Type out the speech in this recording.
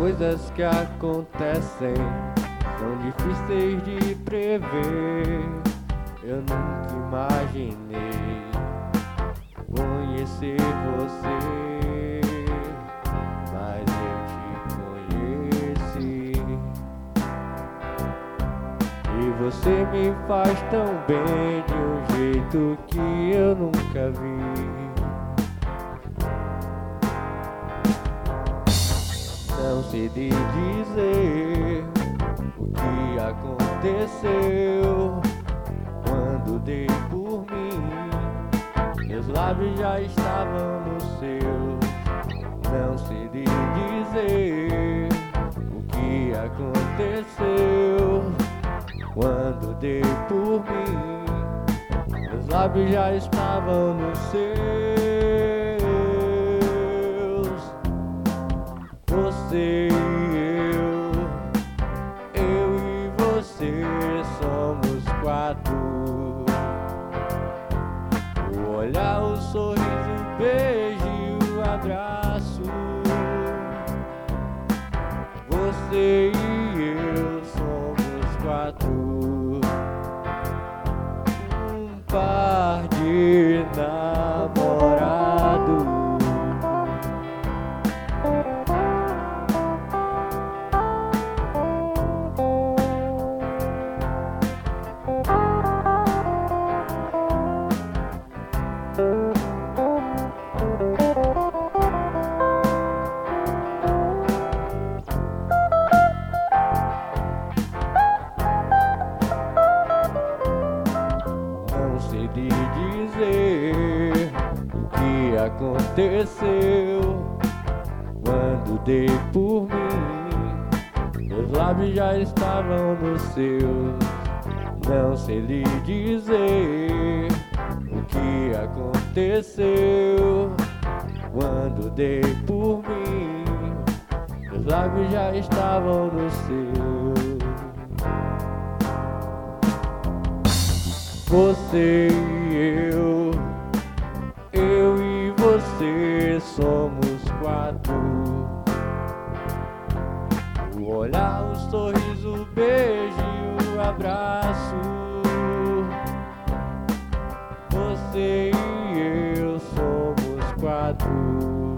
coisas que acontecem são difíceis de prever. Eu nunca imaginei conhecer você, mas eu te conheci. E você me faz tão bem de um jeito que eu nunca vi. Não sei lhe dizer o que aconteceu quando dei por mim. Meus lábios já estavam nos seus. Não sei lhe dizer o que aconteceu quando dei por mim. Meus lábios já estavam nos seus. Você e eu e você somos quatro. O olhar, o sorriso, o beijo e o abraço. Você e eu somos quatro. Um par de namorados. Não sei lhe dizer o que aconteceu quando dei por mim. Meus lábios já estavam nos seus. Não sei lhe dizer o que aconteceu quando dei por mim. Meus lábios já estavam nos seus. Você e eu e você somos quatro. O olhar, o sorriso, o beijo e o abraço. Você e eu somos quatro.